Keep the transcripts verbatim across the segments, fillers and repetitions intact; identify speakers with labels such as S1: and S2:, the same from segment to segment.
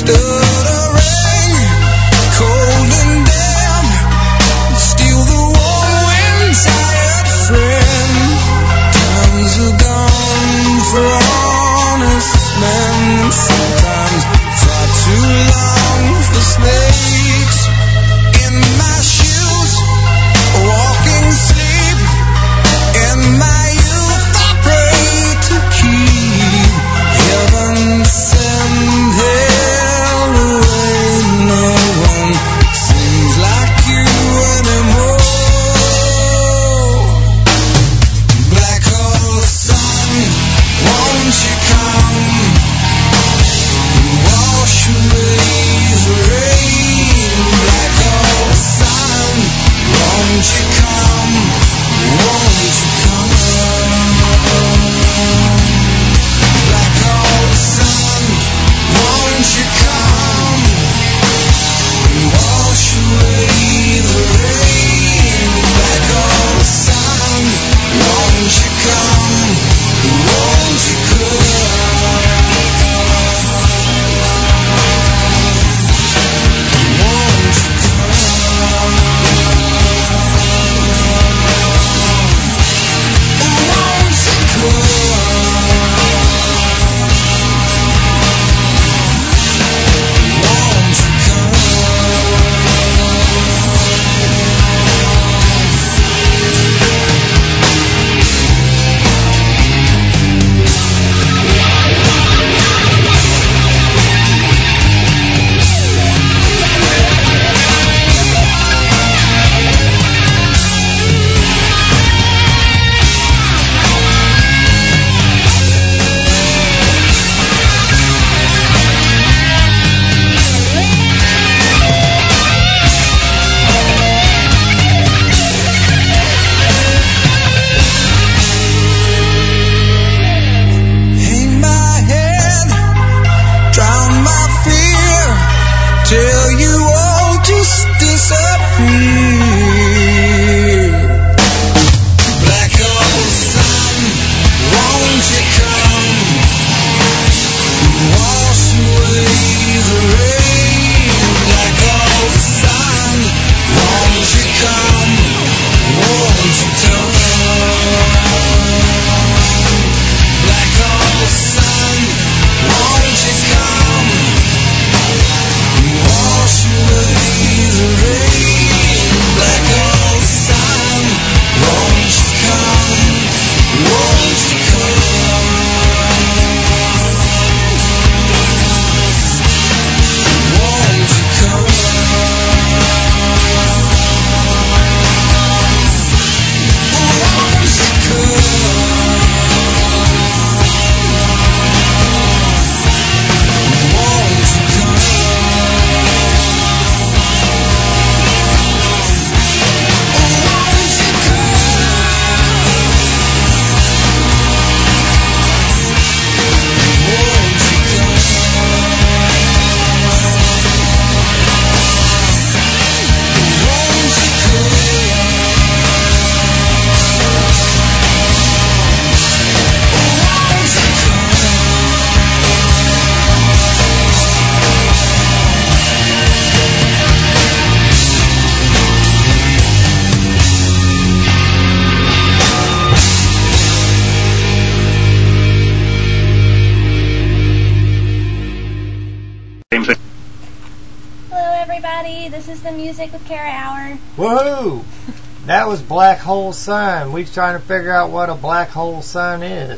S1: This is the Music with Kara Hour.
S2: Woohoo! That was Black Hole Sun. We're trying to figure out what a black hole sun is.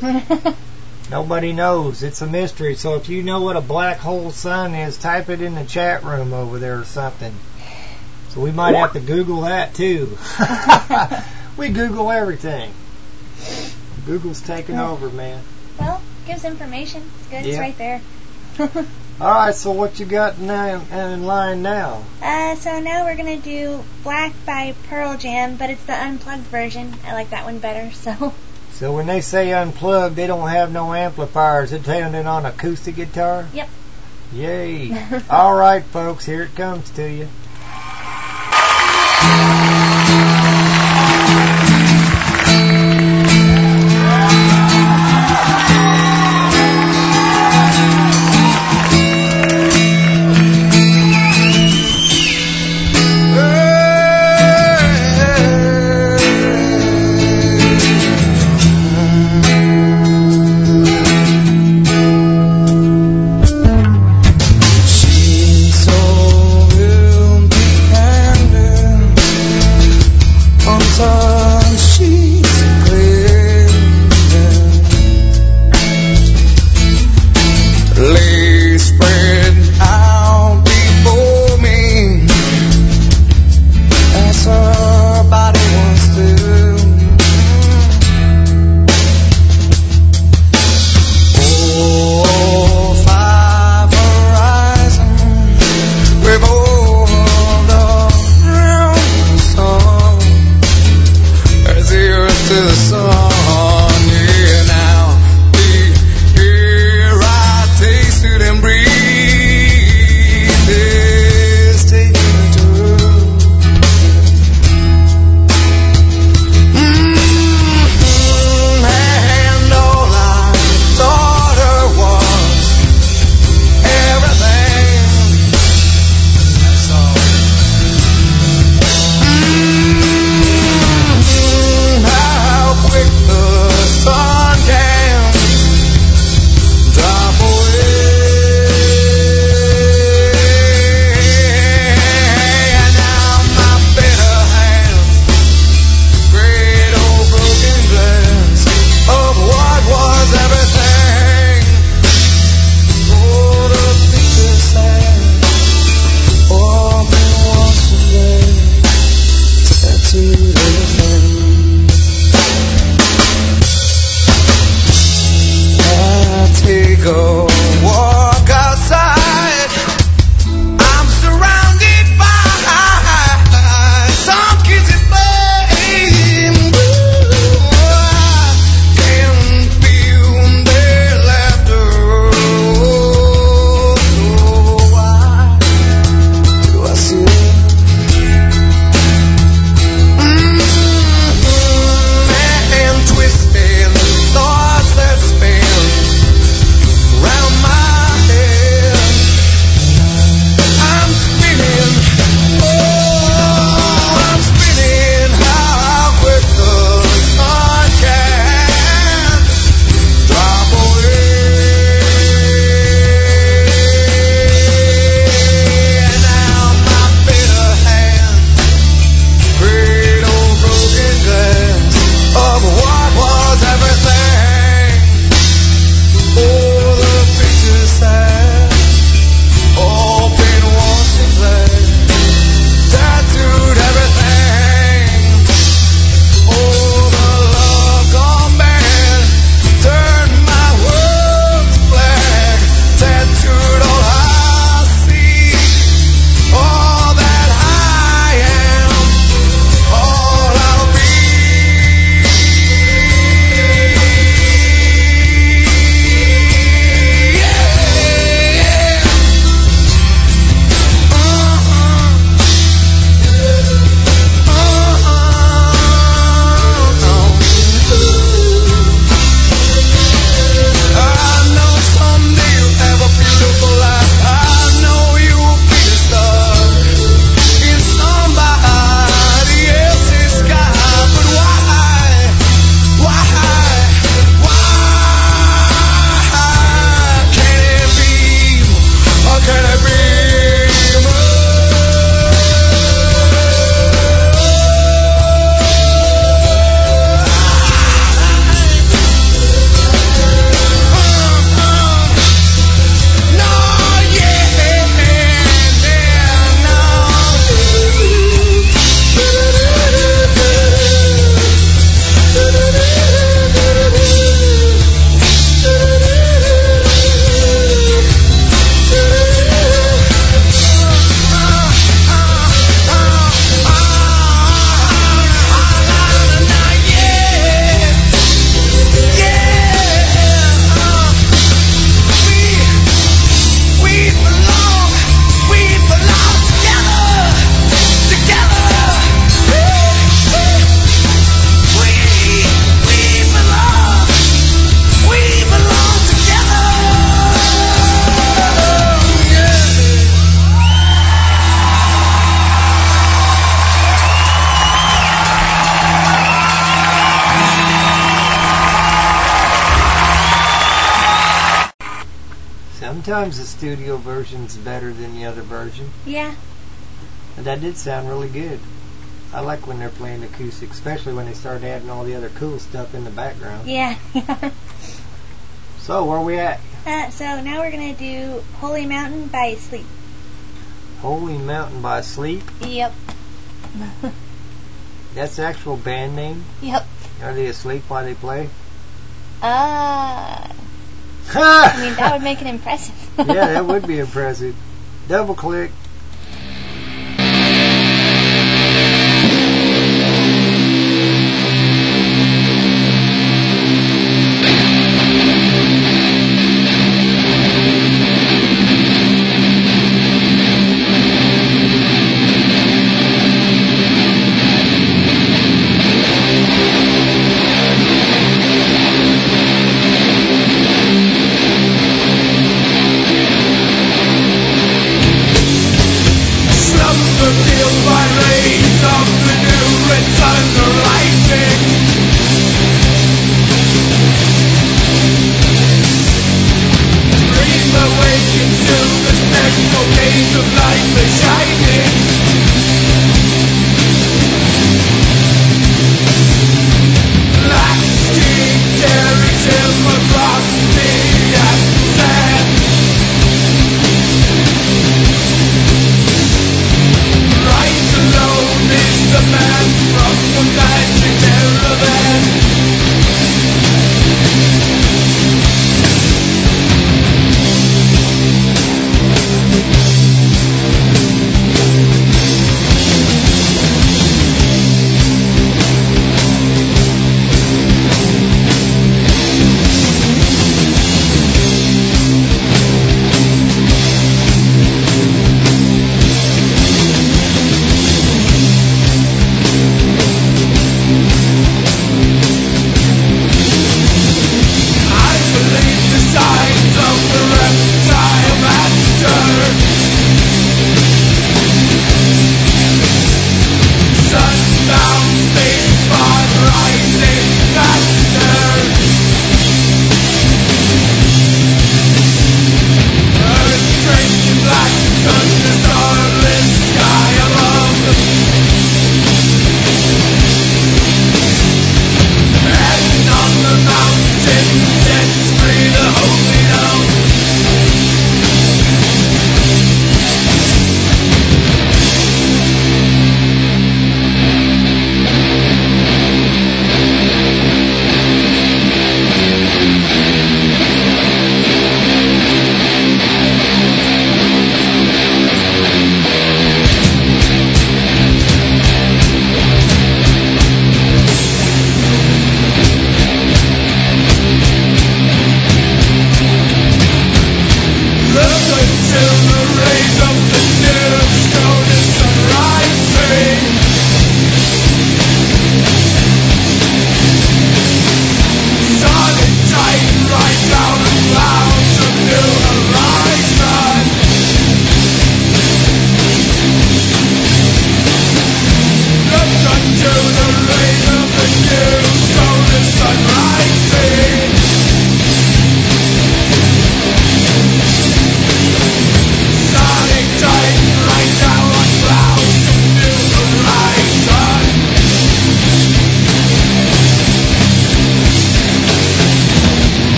S2: Nobody knows. It's a mystery. So if you know what a black hole sun is, type it in the chat room over there or something. So we might have to Google that too. We Google everything. Google's taking over, man.
S1: Well, gives information. It's good.
S2: Yeah.
S1: It's right there.
S2: All right, so what you got now in line now?
S1: Uh, so now we're going to do Black by Pearl Jam, but it's the unplugged version. I like that one better, so...
S2: So when they say unplugged, they don't have no amplifiers. They're playing it on acoustic guitar?
S1: Yep.
S2: Yay. All right, folks, here it comes to you. Sometimes the studio version's better than the other version.
S1: Yeah.
S2: But that did sound really good. I like when they're playing acoustic, especially when they start adding all the other cool stuff in the background.
S1: Yeah.
S2: So, where are we at?
S1: Uh, so now we're going to do Holy Mountain by Sleep.
S2: Holy Mountain by Sleep?
S1: Yep.
S2: That's the actual band name?
S1: Yep.
S2: Are they asleep while they play?
S1: Uh, I mean, that would make it impressive.
S2: Yeah, that would be impressive. Double click.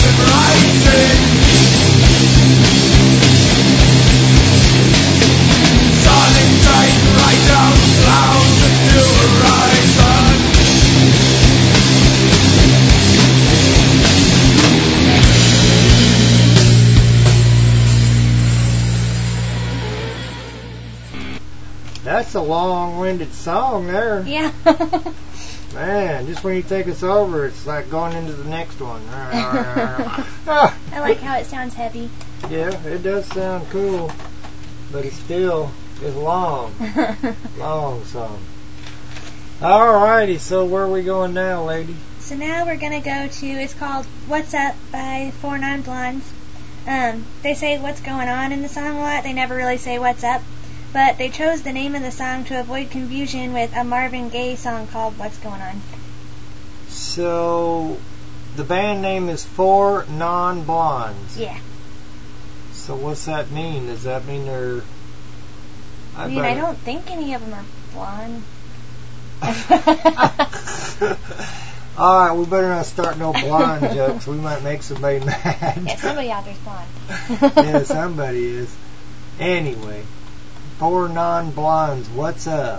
S2: That's a long-winded song there.
S1: Yeah.
S2: Man, just when you take us over, it's like going into the next one.
S1: I like how it sounds heavy.
S2: Yeah, it does sound cool, but it still is long. Long song. Alrighty, so where are we going now, lady?
S1: So now we're going to go to, it's called What's Up by Four Non Blondes. Um, they say what's going on in the song a lot. They never really say what's up. But they chose the name of the song to avoid confusion with a Marvin Gaye song called What's Going On.
S2: So, the band name is Four Non Blondes.
S1: Yeah.
S2: So what's that mean? Does that mean they're...
S1: I, I mean, I don't think any of them are blonde.
S2: Alright, we better not start no blonde jokes. We might make somebody mad.
S1: Yeah, somebody out there's blonde.
S2: Yeah, somebody is. Anyway. Four Non-Blondes, what's up?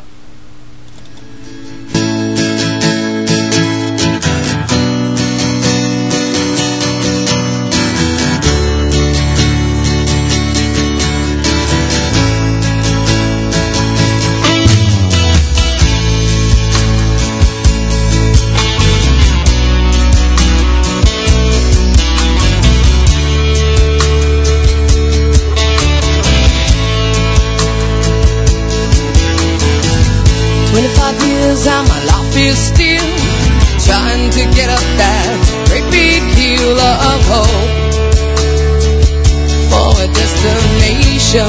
S3: twenty-five years and my life is still trying to get up that great big hill of hope for a destination.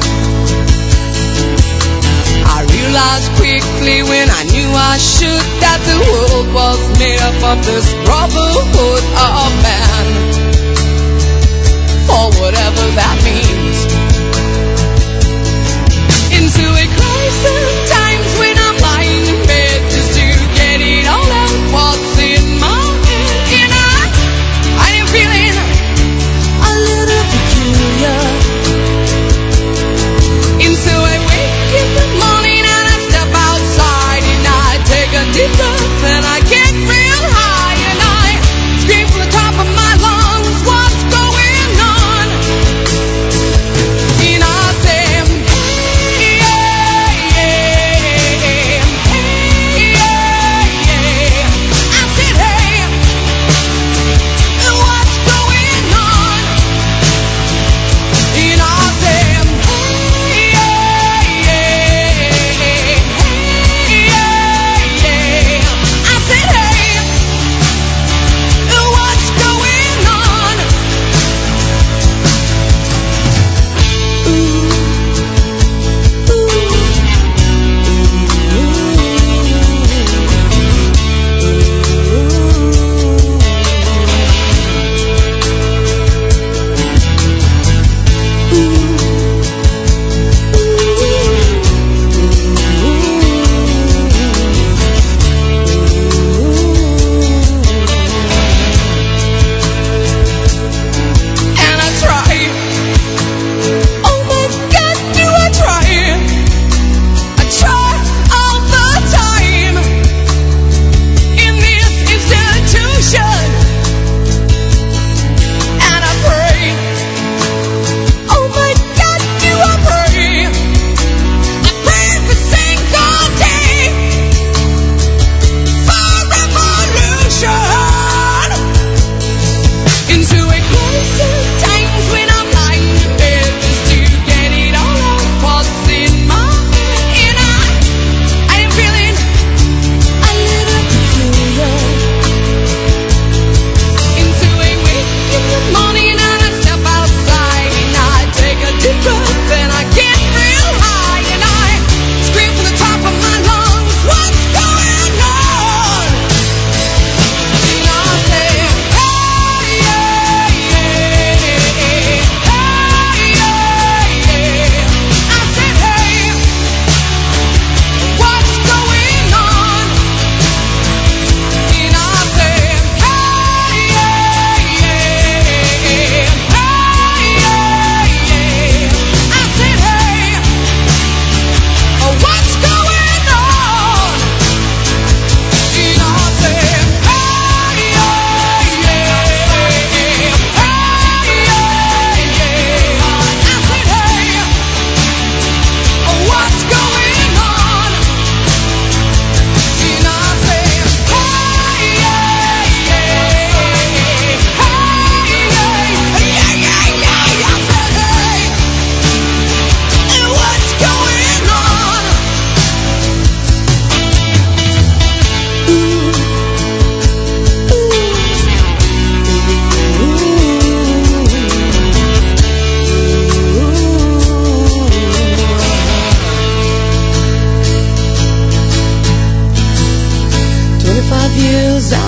S3: I realized quickly when I knew I should that the world was made up of this brotherhood of man, or whatever that means. Into a crisis times when I'm lying in bed just to get it all out what's in my head. And I, I am feeling a little peculiar. And so I wake in the morning and I step outside and I take a deep breath and I get real high and I scream from the top of my lungs, what's going on? And I say, hey, hey, hey.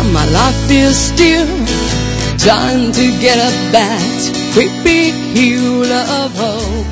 S3: my life is still trying to get up that great big hill of hope.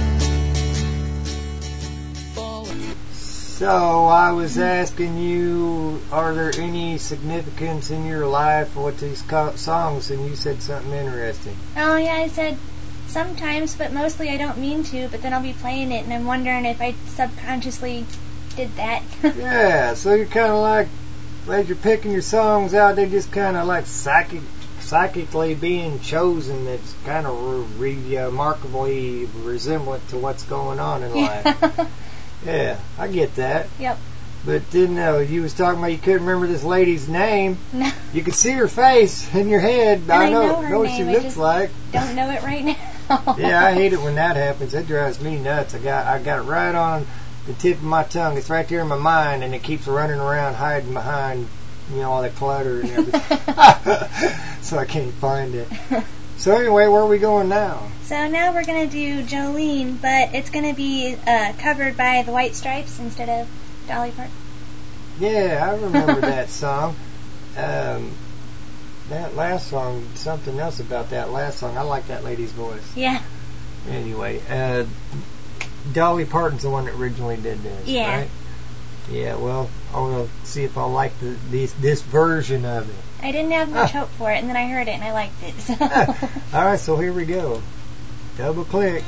S2: So I was asking you, are there any significance in your life with these co- songs? And you said something interesting.
S1: Oh, yeah, I said sometimes, but mostly I don't mean to, but then I'll be playing it, and I'm wondering if I subconsciously did that.
S2: Yeah, so you're kind of like, as you're picking your songs out, they're just kind of like psychic, psychically being chosen. That's kind of re- remarkably resemblant to what's going on in life. Yeah, I get that.
S1: Yep.
S2: But then uh, you was talking about you couldn't remember this lady's name.
S1: No.
S2: You could see her face in your head.
S1: And
S2: I
S1: I
S2: know,
S1: know her
S2: know what
S1: name,
S2: she
S1: I
S2: looks
S1: just
S2: like.
S1: Don't know it right now.
S2: Yeah, I hate it when that happens. That drives me nuts. I got I got it right on the tip of my tongue. It's right there in my mind, and it keeps running around, hiding behind, you know, all the clutter and everything. So I can't find it. So anyway, where are we going now?
S1: So now we're going to do Jolene, but it's going to be uh, covered by the White Stripes instead of Dolly Parton.
S2: Yeah, I remember that song. Um, that last song, something else about that last song. I like that lady's voice.
S1: Yeah.
S2: Anyway, uh, Dolly Parton's the one that originally did this,
S1: Yeah.
S2: right? Yeah, well, I'll see if I like the, this, this version of it.
S1: I didn't have much hope for it, and then I heard it, and I liked it. So.
S2: All right, so here we go. Double click.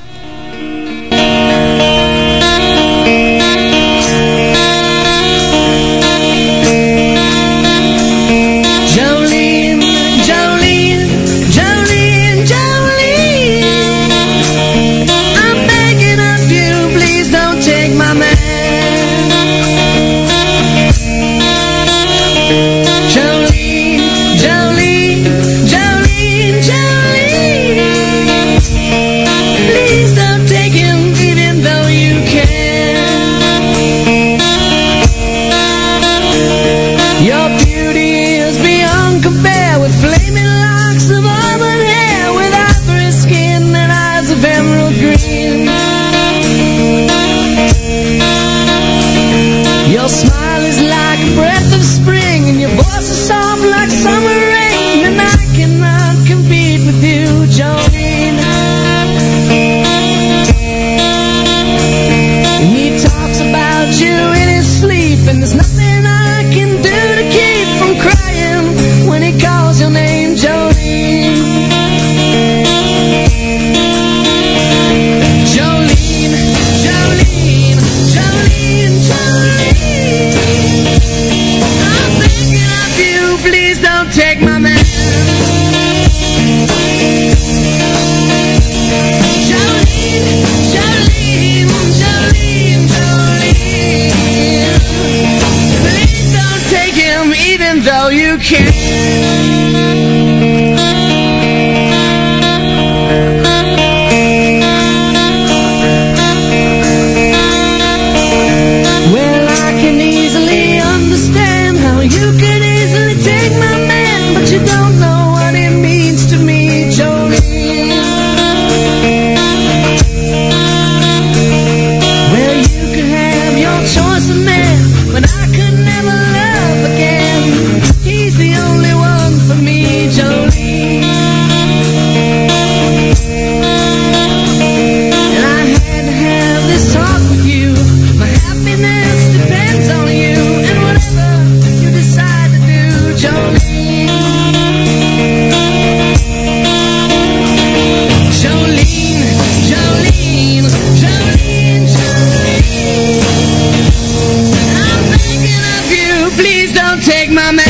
S3: Jolene, Jolene, Jolene, Jolene, I'm begging of you, please don't take my man. Jolene, Jolene, Jolene, Jolene, please don't take him even though you can. Your beauty is beyond compare with flaming locks of auburn hair, with ivory skin and eyes of emerald green. Your smile is like a breath of spring, and your voice is soft like summer rain, and I cannot compete with you, Jolene. And he talks about you in his sleep, and there's nothing I can do to keep from crying when he calls your name, Jolene. Jolene, Jolene, Jolene, Jolene, I'm thinking of you, please don't take my man. Jolene, Jolene, Jolene, Jolene, please don't take him even though you can. Well, I can easily understand how you could easily take my man, but you don't know what it means to me, Jolene. Well, you could have your choice of man, but I could never love again. He's the only one for me, Jolene. And I had to have this talk with you. My happiness depends on you, and whatever you decide to do, Jolene. Jolene, Jolene, Jolene, Jolene, I'm thinking of you, please don't take my man.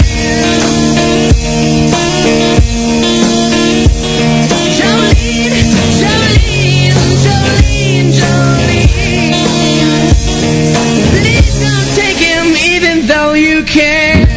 S3: Jolene, Jolene, Jolene, Jolene, please don't take him even though you can.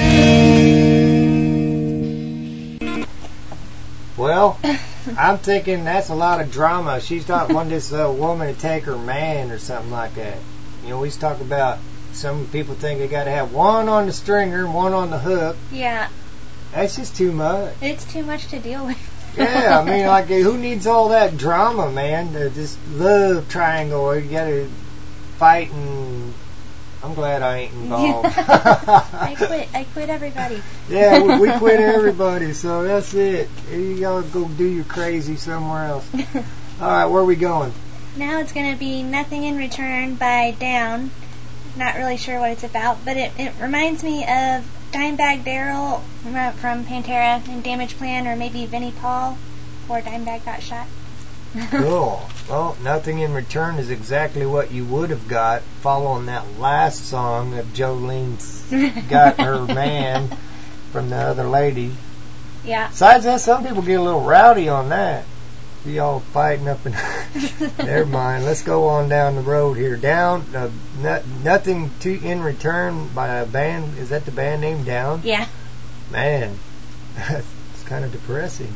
S2: Well, I'm thinking that's a lot of drama. She's not wanting this uh, woman to take her man or something like that. You know, we used to talk about some people think they got to have one on the stringer and one on the hook.
S1: Yeah,
S2: That's just too much.
S1: it's too much to deal with.
S2: Yeah, I mean, like, who needs all that drama, man? Uh, This love triangle where you got to fight and I'm glad I ain't involved.
S1: I quit. I quit everybody.
S2: Yeah, we, we quit everybody, so that's it. You gotta go do your crazy somewhere else. All right, where are we going?
S1: Now it's going to be Nothing in Return by Down. Not really sure what it's about, but it, it reminds me of Dimebag Darrell from Pantera and Damage Plan, or maybe Vinnie Paul before Dimebag got shot.
S2: Cool. Well, Nothing in Return is exactly what you would have got following that last song that Jolene's got her man from the other lady.
S1: Yeah.
S2: Besides that, some people get a little rowdy on that. Be all fighting up and never mind. Let's go on down the road here. Down, uh, not, Nothing to in Return by a band. Is that the band name? Down?
S1: Yeah.
S2: Man, it's kind of depressing.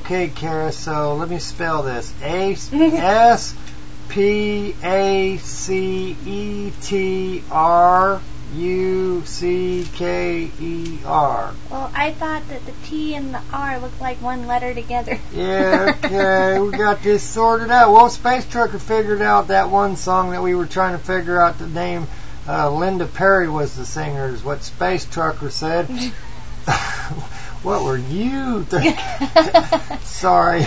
S2: Okay, Kara, so let me spell this. A S P A C E T R U C K E R.
S1: Well, I thought that the T and the R looked like one letter together.
S2: Yeah, okay, we got this sorted out. Well, Space Trucker figured out that one song that we were trying to figure out the name. Uh, Linda Perry was the singer, is what Space Trucker said. What were you thinking? Sorry.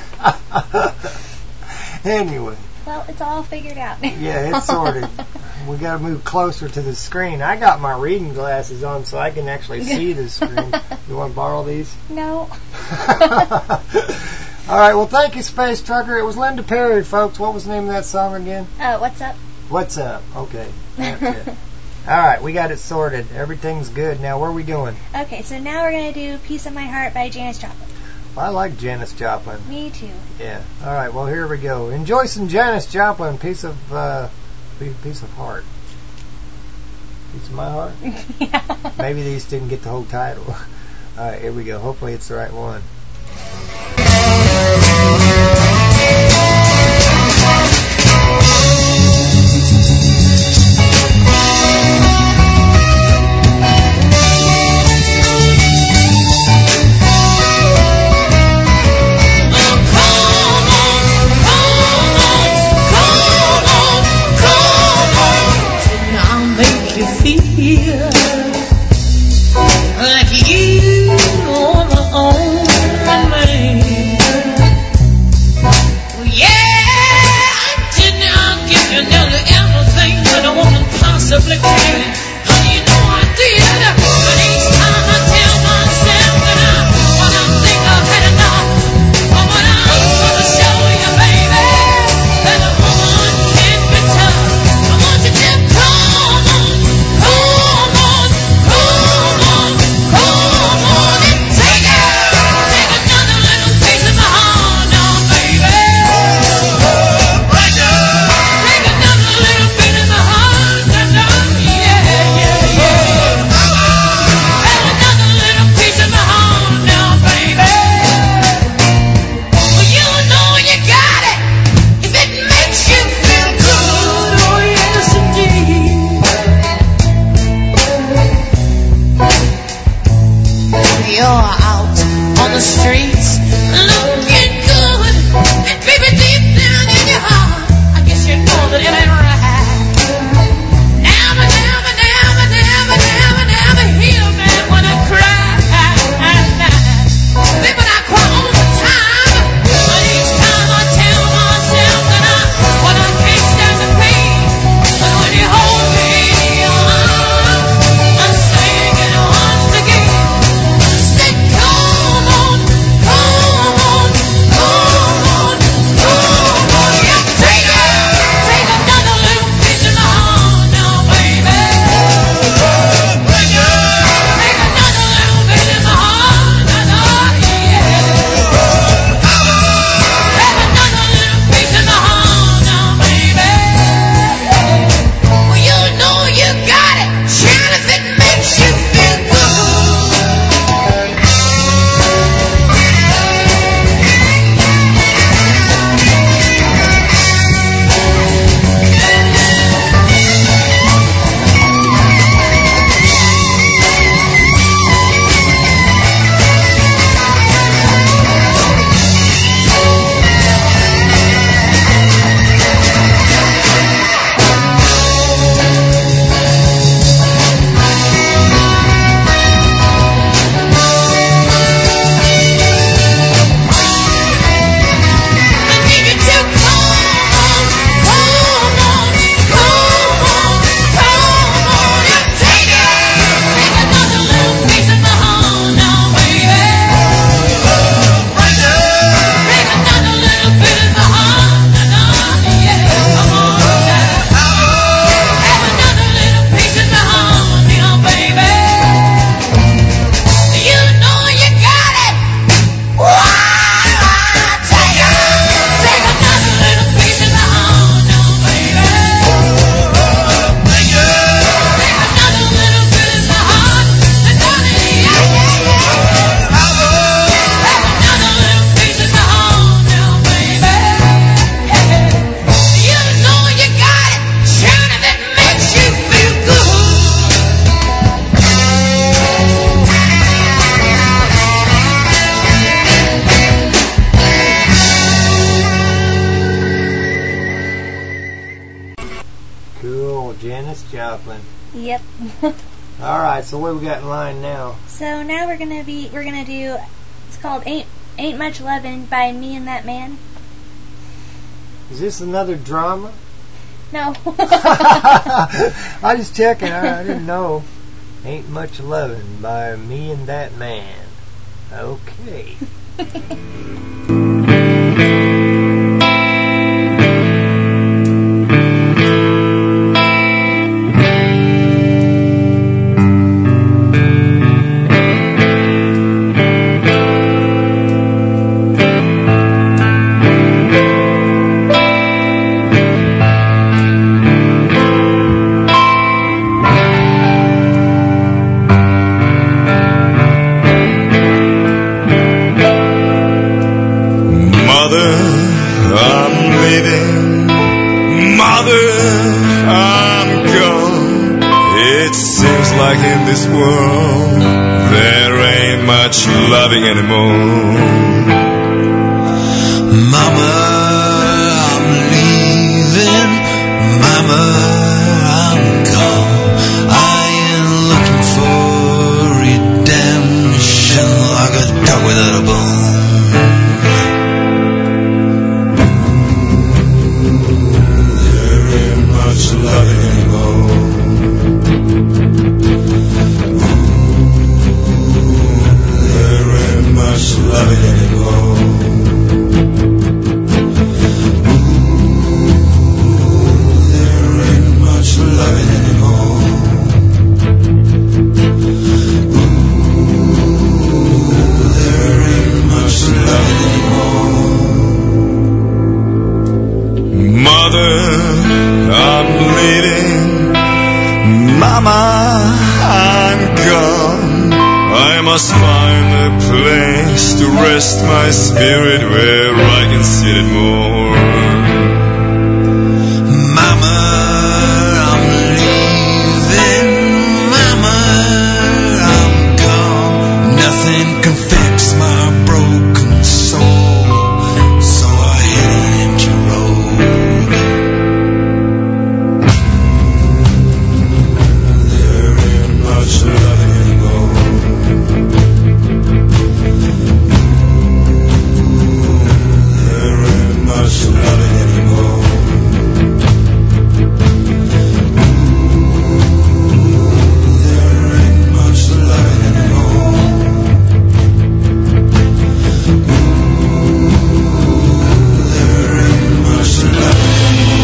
S2: Anyway.
S1: Well, it's all figured out.
S2: Yeah, it's sorted. We got to move closer to the screen. I got my reading glasses on so I can actually see the screen. You want to borrow these?
S1: No.
S2: All right, well, thank you, Space Trucker. It was Linda Perry, folks. What was the name of that song again?
S1: Oh, What's Up?
S2: What's Up? Okay, that's it. All right, we got it sorted. Everything's good. Now, where are we going?
S1: Okay, so now we're going to do Piece of My Heart by Janis Joplin.
S2: I like Janis Joplin.
S1: Me too.
S2: Yeah. All right, well, here we go. Enjoy some Janis Joplin, Piece of, uh, Piece of Heart. Piece of My Heart?
S1: Yeah.
S2: Maybe these didn't get the whole title. All right, here we go. Hopefully it's the right one.
S3: Come on, come on.
S2: Joplin.
S1: Yep.
S2: All right, so what we got in line now?
S1: So now we're gonna be we're gonna do. It's called "Ain't Ain't Much Lovin'" by Me and That Man.
S2: Is this another drama?
S1: No.
S2: I just checking. I, I didn't know. Ain't Much Lovin' by Me and That Man. Okay.
S4: This world, there ain't much loving anymore. Mama, I'm leaving. Mama, I'm gone. I ain't looking for redemption like a dog without a bone. There ain't much loving anymore. Loving anymore. Ooh, there ain't much loving anymore. Ooh, there ain't much loving anymore. Mother, I'm bleeding. Mama, I'm gone. I must find a place to rest my spirit where I can sit it more. Mama, I'm leaving. Mama, I'm gone. Nothing can fix my broken soul, so I hit an empty road. There ain't much loving anymore. Loving anymore. There ain't much loving anymore. There ain't much loving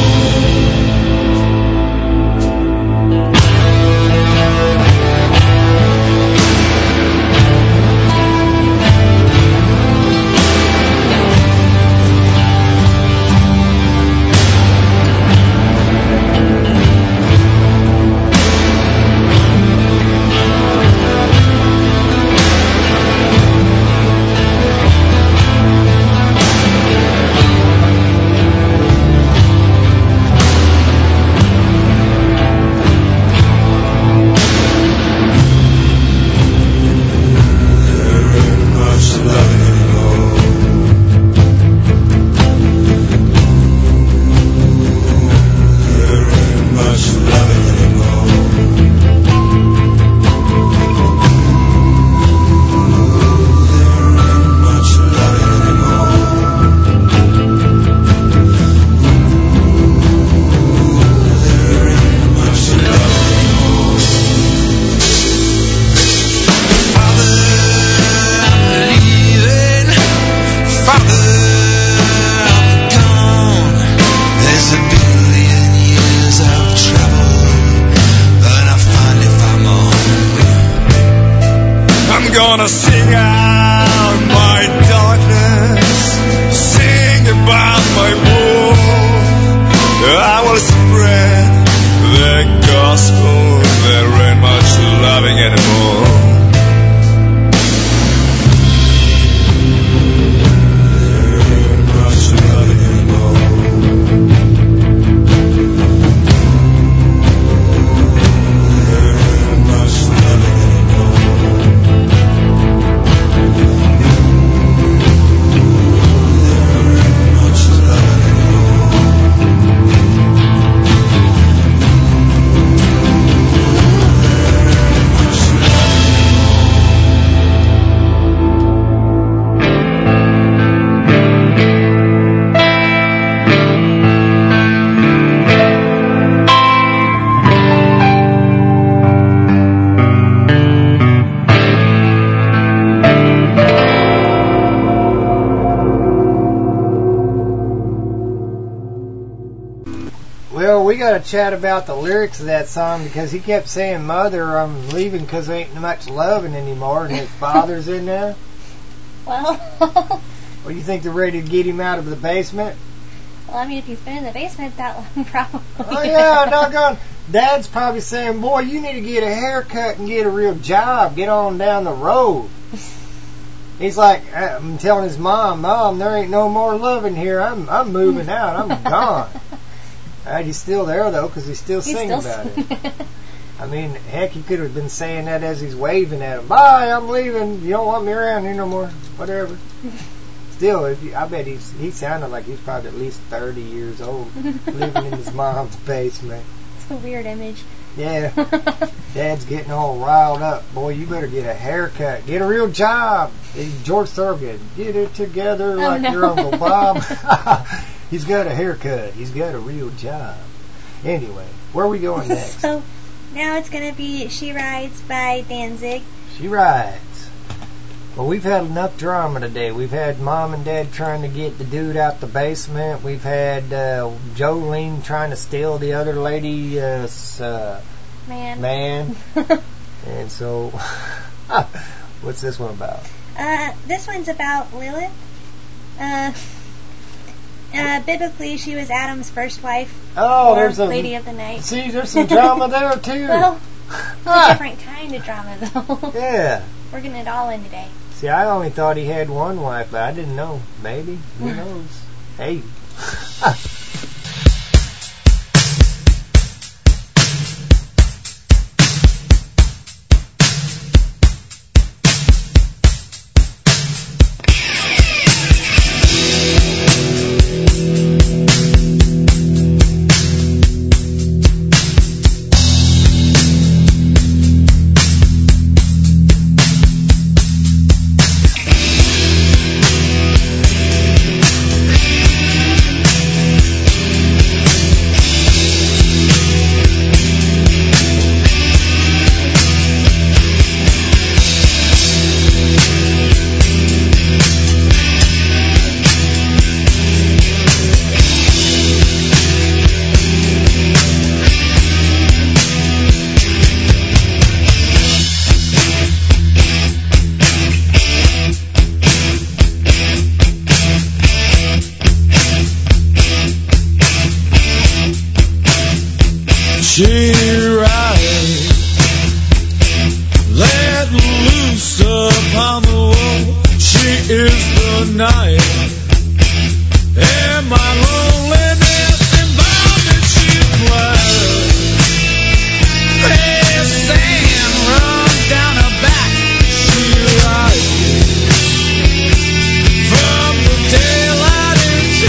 S4: gonna sing out my darkness, sing about my war. I will spread the gospel. There ain't much loving anymore. There ain't much loving anymore. There ain't much loving anymore. There
S2: we got to chat about the lyrics of that song because he kept saying, Mother, I'm leaving because there ain't much loving anymore, and his father's in there.
S1: Well,
S2: What, do you think they're ready to get him out of the basement?
S1: well, I mean, if he's been in the basement that long, probably.
S2: Oh, yeah, doggone. Dad's probably saying, boy, you need to get a haircut and get a real job. Get on down the road. He's like, I'm telling his mom, Mom, there ain't no more loving here. I'm I'm moving out. I'm gone. Right, he's still there, though, because he's still
S1: He's
S2: singing
S1: still
S2: about it. I mean, heck, he could have been saying that as he's waving at him. Bye, I'm leaving. You don't want me around here no more. Whatever. Still, if you, I bet he's, he sounded like he's probably at least thirty years old, living in his mom's basement.
S1: It's a weird image.
S2: Yeah. Dad's getting all riled up. Boy, you better get a haircut. Get a real job. George Thorogood, get it together
S1: Oh,
S2: like
S1: no.
S2: your Uncle Bob. He's got a haircut. He's got a real job. Anyway, where are we going next?
S1: So now it's going to be She Rides by Danzig.
S2: She rides. Well, we've had enough drama today. We've had Mom and Dad trying to get the dude out the basement. We've had uh, Jolene trying to steal the other lady uh, s- uh,
S1: Man.
S2: man. And so, what's this one about?
S1: Uh, this one's about Lilith. Uh, uh, biblically, she was Adam's first wife.
S2: Oh,
S1: or
S2: there's a
S1: Lady of the Night.
S2: See, there's some drama there too.
S1: Well, it's a different kind of drama, though.
S2: Yeah.
S1: We're getting it all in today.
S2: See, I only thought he had one wife, but I didn't know. Maybe. Who knows? Hey.
S4: She rides, let loose upon the world. She is the night, and my loneliness and bondage she flies. As sand runs down her back, she rides from the daylight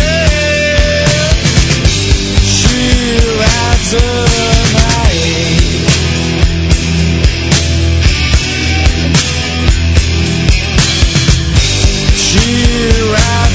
S4: until she rides up. She rides.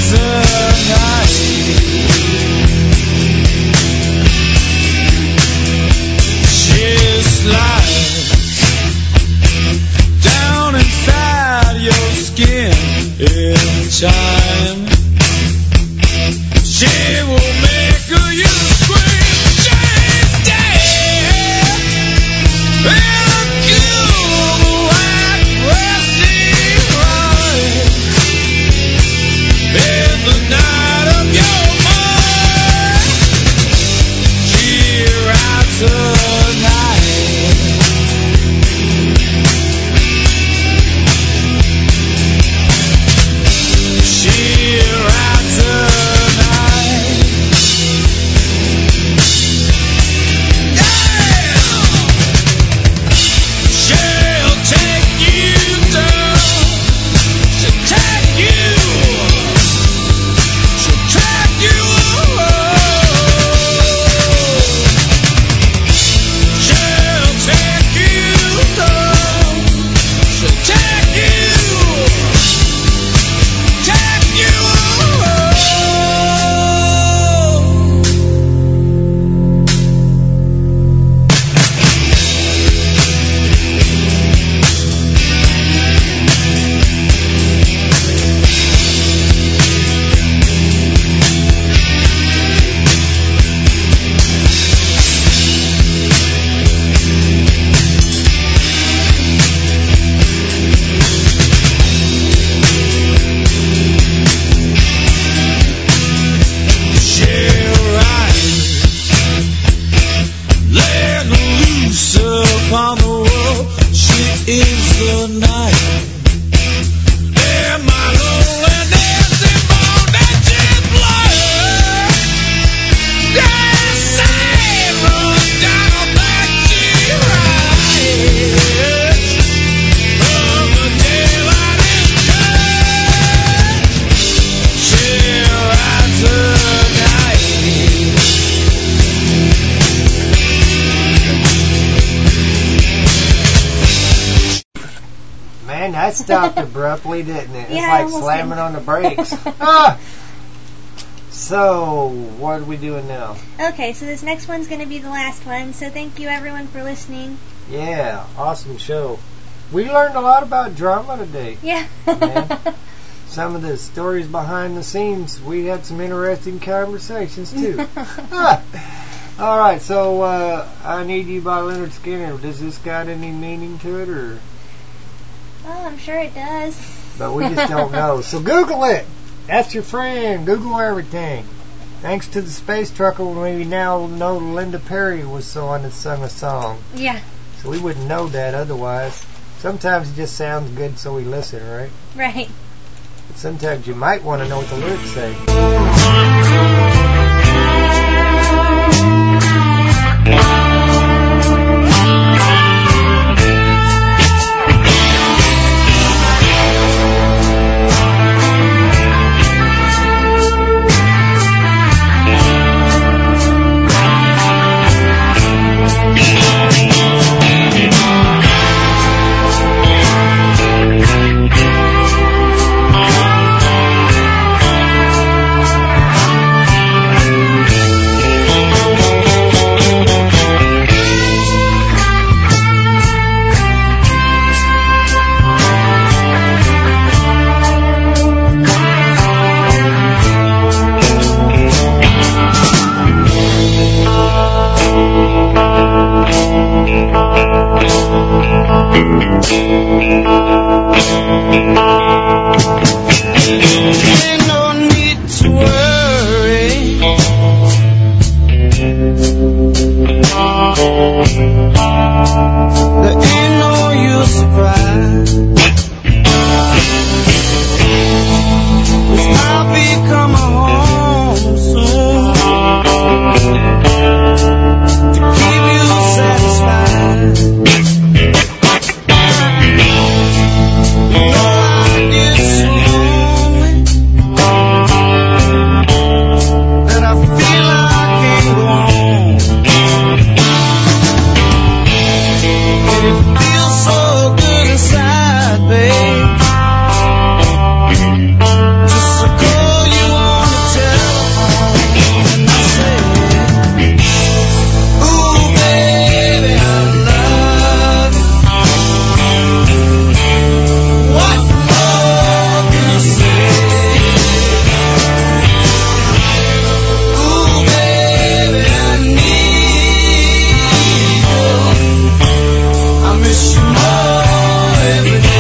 S4: good night. Yeah, my loneliness is more than just blood. Yeah, same run down that she rides. From the daylight is good, she'll rise her night.
S2: Man, that stopped abruptly, didn't it? It's
S1: Yeah,
S2: like
S1: almost
S2: slamming
S1: did.
S2: on the brakes. Ah! So, what are we doing now?
S1: Okay, so this next one's going to be the last one. So thank you everyone for listening.
S2: Yeah, awesome show. We learned a lot about drama today.
S1: Yeah.
S2: Yeah. Some of the stories behind the scenes, we had some interesting conversations too. Ah. All right, so uh, I Need You by Leonard Skinner. Does this got any meaning to it, or?
S1: Oh, I'm sure it does.
S2: But we just don't know. So Google it. That's your friend. Google everything. Thanks to the space trucker, we now know Linda Perry was the one that sung a song.
S1: Yeah.
S2: So we wouldn't know that otherwise. Sometimes it just sounds good, so we listen, right?
S1: Right.
S2: But sometimes you might want to know what the lyrics say.
S4: Ain't no need to worry. There ain't no use to cry. 'Cause I'll be coming home soon to keep you satisfied. You know I get so lonely that I feel I can't go on. And it feels so good inside, babe. Just to call you on the telephone and I say, ooh, baby, I love you. What more can I say? Ooh, baby, I need you. I miss you more every day.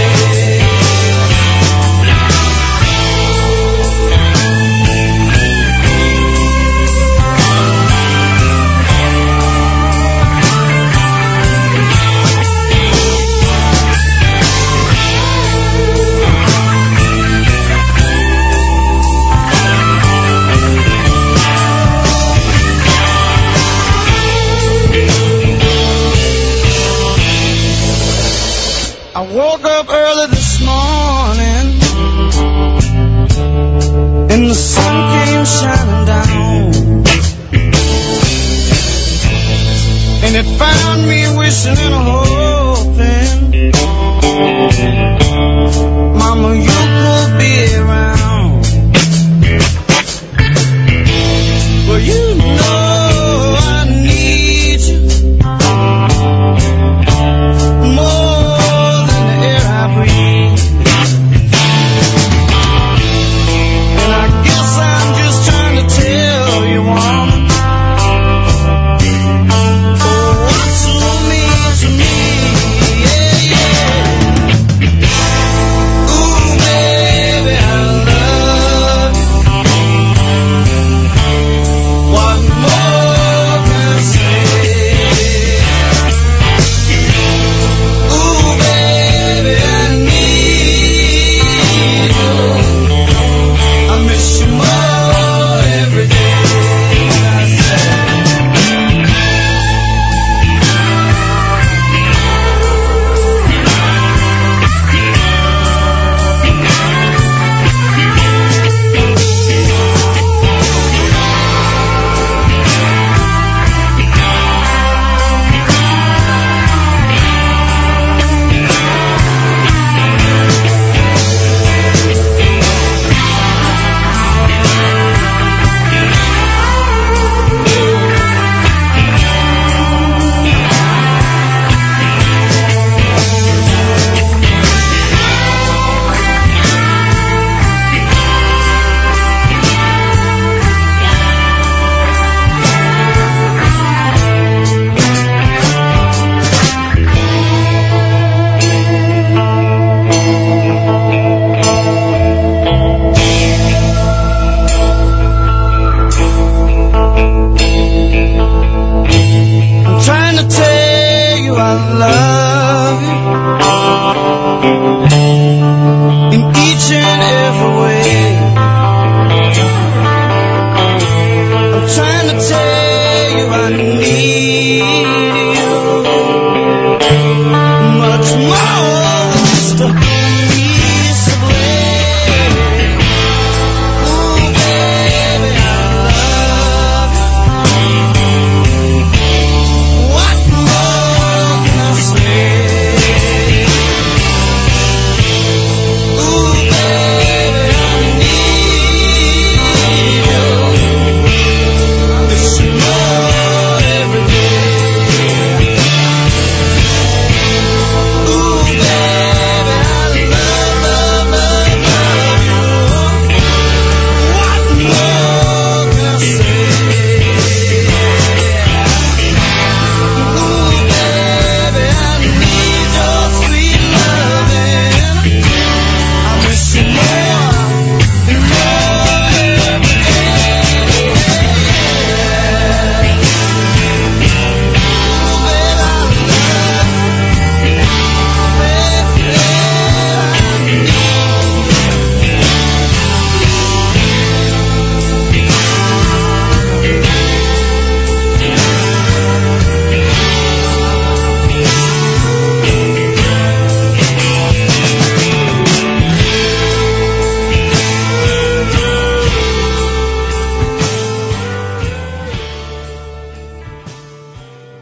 S4: I woke up early this morning and the sun came shining down, and it found me wishing and hoping, Mama, you could be around. Well, you know I need you more than the air I breathe. And I guess I'm just trying to tell you, woman, oh, what you mean to me.
S3: Thank you.